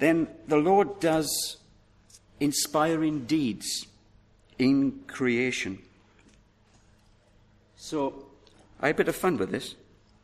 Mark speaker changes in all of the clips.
Speaker 1: then the Lord does inspiring deeds in creation. So I had a bit of fun with this.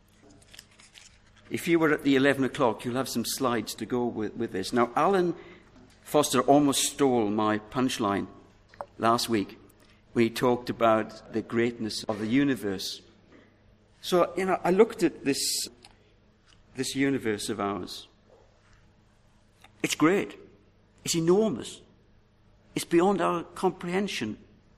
Speaker 1: If you were at the 11 o'clock, you'll have some slides to go with this. Now, Alan Foster almost stole my punchline last week when he talked about the greatness of the universe. So, I looked at this universe of ours. It's great. It's enormous. It's beyond our comprehension.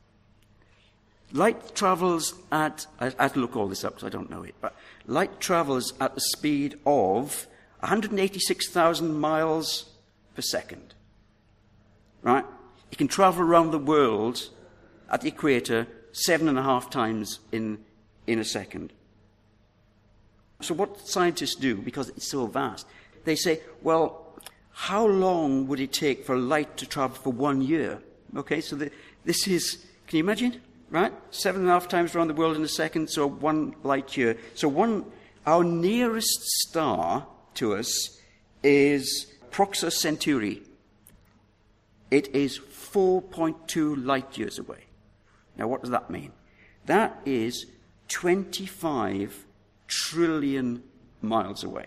Speaker 1: Light travels at, I have to look all this up because I don't know it, but light travels at the speed of 186,000 miles per second. Right? It can travel around the world at the equator 7.5 times in a second. So what scientists do, because it's so vast, they say, well, how long would it take for light to travel for 1 year? Okay, so this is, can you imagine? Right? 7.5 times around the world in a second, so 1 light year. So our nearest star to us is Proxima Centauri. It is 4.2 light years away. Now, what does that mean? That is 25 trillion miles away.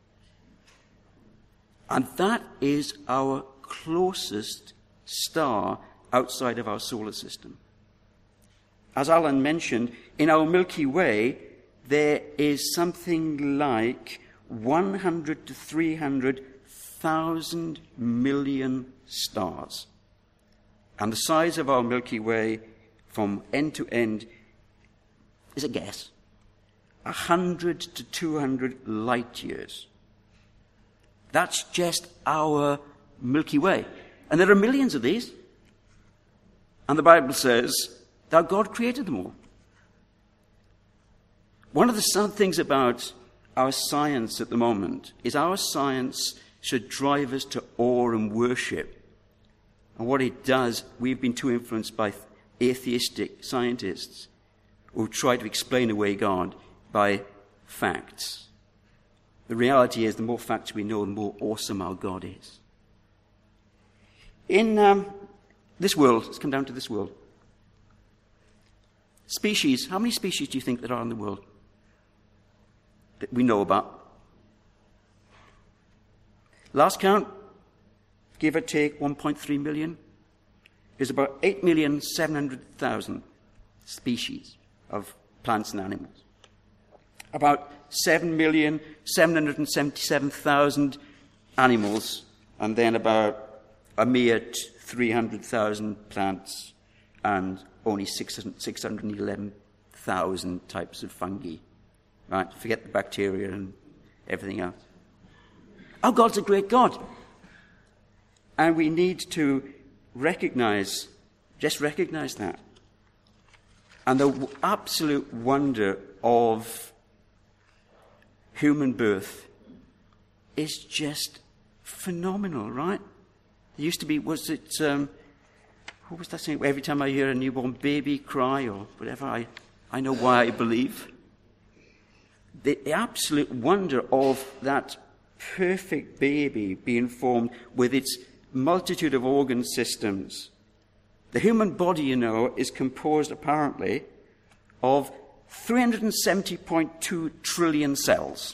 Speaker 1: And that is our closest star outside of our solar system. As Alan mentioned, in our Milky Way, there is something like 100 to 300,000 million stars. And the size of our Milky Way from end to end is a guess. 100 to 200 light years. That's just our Milky Way. And there are millions of these. And the Bible says that God created them all. One of the sad things about our science at the moment is our science should drive us to awe and worship. And what it does, we've been too influenced by atheistic scientists who try to explain away God by facts. The reality is, the more facts we know, the more awesome our God is. In this world, let's come down to this world. Species, how many species do you think there are in the world that we know about? Last count, give or take 1.3 million, is about 8,700,000 species of plants and animals. About 7,777,000 animals, and then about a mere 300,000 plants and only 611,000 types of fungi. Right? Forget the bacteria and everything else. Our God's a great God. And we need to recognize that. And the absolute wonder of human birth is just phenomenal, right? There used to be, what was that saying? Every time I hear a newborn baby cry or whatever, I know why I believe. The absolute wonder of that perfect baby being formed with its multitude of organ systems. The human body, is composed apparently of 370.2 trillion cells,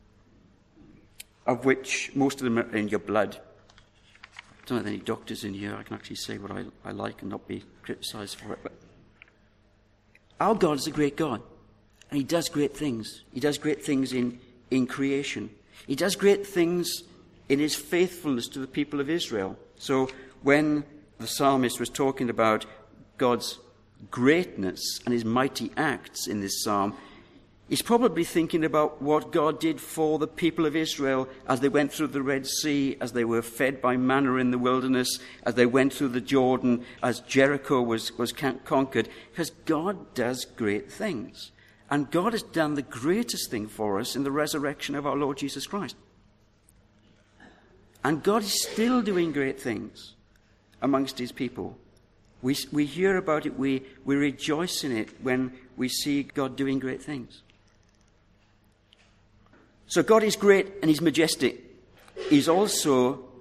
Speaker 1: of which most of them are in your blood. I don't have any doctors in here. I can actually say what I like and not be criticized for it. But our God is a great God, and he does great things. He does great things in creation. He does great things in his faithfulness to the people of Israel. So when the psalmist was talking about God's greatness and his mighty acts in this psalm, he's probably thinking about what God did for the people of Israel as they went through the Red Sea, as they were fed by manna in the wilderness, as they went through the Jordan, as Jericho was conquered, because God does great things. And God has done the greatest thing for us in the resurrection of our Lord Jesus Christ. And God is still doing great things amongst his people. We hear about it, we rejoice in it when we see God doing great things. So God is great and he's majestic. He's also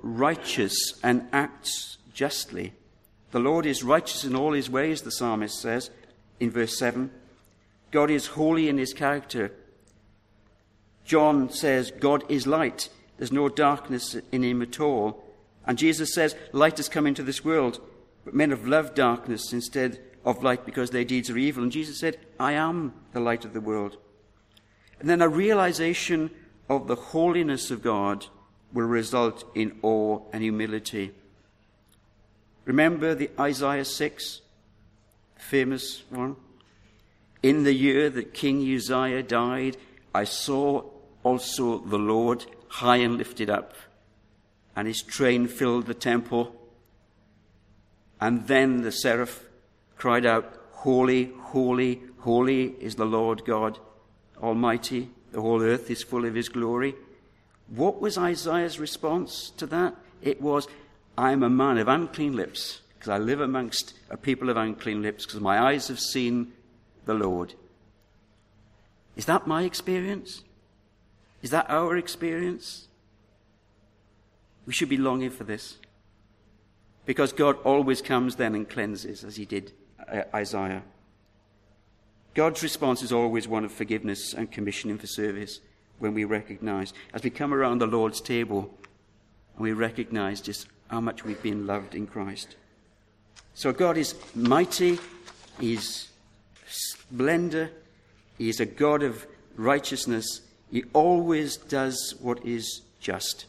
Speaker 1: righteous and acts justly. The Lord is righteous in all his ways, the psalmist says in verse 7. God is holy in his character. John says God is light. There's no darkness in him at all. And Jesus says light has come into this world, but men have loved darkness instead of light because their deeds are evil. And Jesus said, I am the light of the world. And then a realization of the holiness of God will result in awe and humility. Remember the Isaiah 6, famous one? In the year that King Uzziah died, I saw also the Lord high and lifted up, and his train filled the temple. And then the seraph cried out, Holy, holy, holy is the Lord God Almighty. The whole earth is full of his glory. What was Isaiah's response to that? It was, I am a man of unclean lips, because I live amongst a people of unclean lips, because my eyes have seen the Lord. Is that my experience? Is that our experience? We should be longing for this, because God always comes then and cleanses, as he did Isaiah. God's response is always one of forgiveness and commissioning for service when we recognize, as we come around the Lord's table, and we recognize just how much we've been loved in Christ. So God is mighty, he's splendor, he is a God of righteousness. He always does what is just.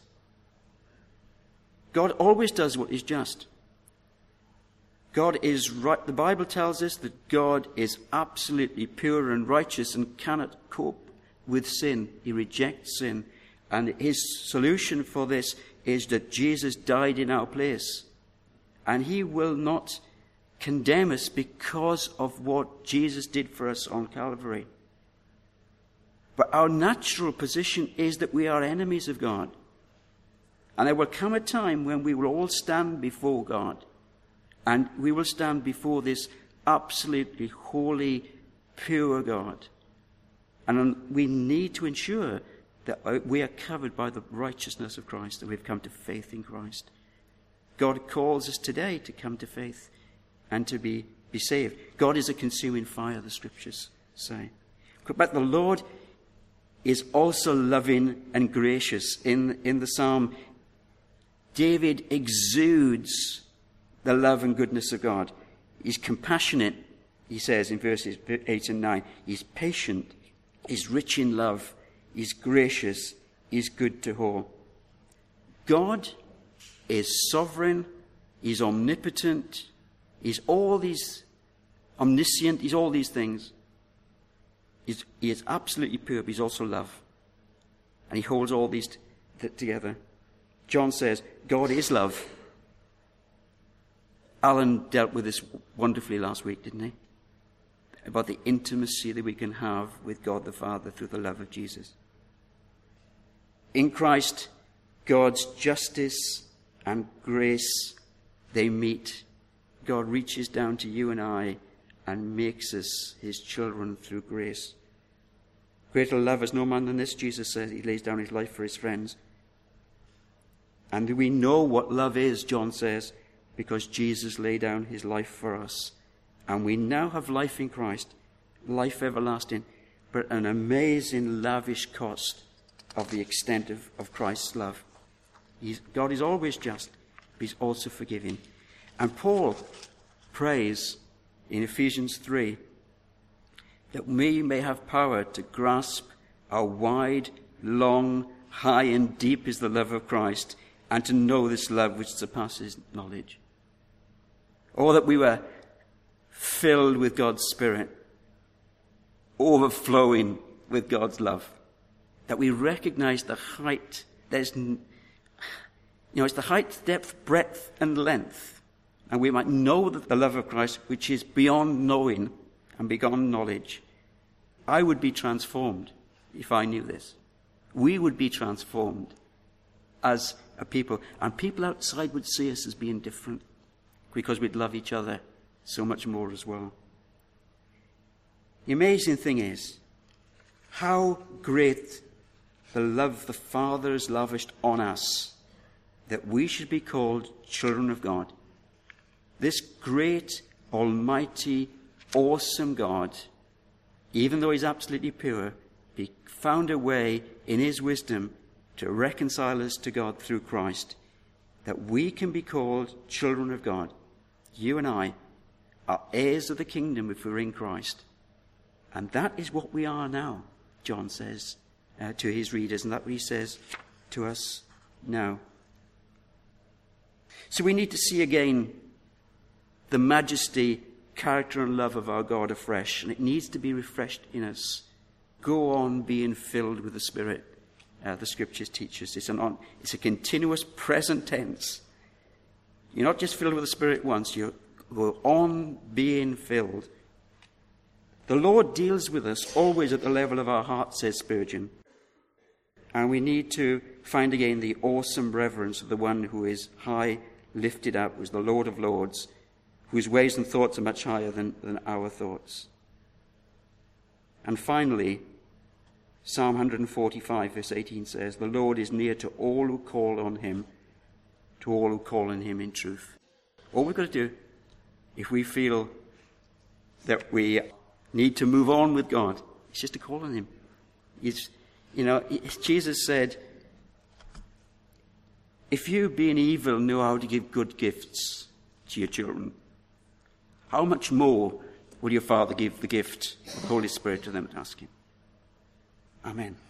Speaker 1: God always does what is just. God is right. The Bible tells us that God is absolutely pure and righteous and cannot cope with sin. He rejects sin. And his solution for this is that Jesus died in our place. And he will not condemn us because of what Jesus did for us on Calvary. But our natural position is that we are enemies of God. And there will come a time when we will all stand before God. And we will stand before this absolutely holy, pure God. And we need to ensure that we are covered by the righteousness of Christ, that we've come to faith in Christ. God calls us today to come to faith and to be saved. God is a consuming fire, the scriptures say. But the Lord is also loving and gracious. In the psalm, David exudes the love and goodness of God. He's compassionate, he says in verses 8 and 9. He's patient, he's rich in love, he's gracious, he's good to all. God is sovereign, he's omnipotent, he's all these, omniscient, he's all these things. He is absolutely pure, but he's also love. And he holds all these together. John says, God is love. Alan dealt with this wonderfully last week, didn't he? About the intimacy that we can have with God the Father through the love of Jesus. In Christ, God's justice and grace, they meet. God reaches down to you and I and makes us his children through grace. Greater love has no man than this, Jesus says. He lays down his life for his friends. And we know what love is, John says, because Jesus laid down his life for us. And we now have life in Christ, life everlasting, but an amazing, lavish cost of the extent of Christ's love. God is always just, but he's also forgiving. And Paul prays in Ephesians 3 that we may have power to grasp how wide, long, high, and deep is the love of Christ, and to know this love which surpasses knowledge. Or that we were filled with God's Spirit, overflowing with God's love. That we recognize the height. It's the height, depth, breadth, and length. And we might know the love of Christ, which is beyond knowing and beyond knowledge. I would be transformed if I knew this. We would be transformed as a people. And people outside would see us as being different because we'd love each other so much more as well. The amazing thing is how great the love the Father has lavished on us that we should be called children of God. This great, almighty, awesome God, even though he's absolutely pure, he found a way in his wisdom to reconcile us to God through Christ, that we can be called children of God. You and I are heirs of the kingdom if we're in Christ. And that is what we are now, John says to his readers, and that's what he says to us now. So we need to see again the majesty, character and love of our God afresh, and it needs to be refreshed in us. Go on being filled with the Spirit. The Scriptures teach us it's a continuous present tense. You're not just filled with the Spirit once, you go on being filled. The Lord deals with us always at the level of our heart, says Spurgeon. And we need to find again the awesome reverence of the one who is high, lifted up, who is the Lord of Lords, whose ways and thoughts are much higher than our thoughts. And finally, Psalm 145, verse 18 says, the Lord is near to all who call on him, to all who call on him in truth. All we've got to do, if we feel that we need to move on with God, is just to call on him. Jesus said, if you, being evil, know how to give good gifts to your children, how much more will your Father give the gift of the Holy Spirit to them that ask him? Amen.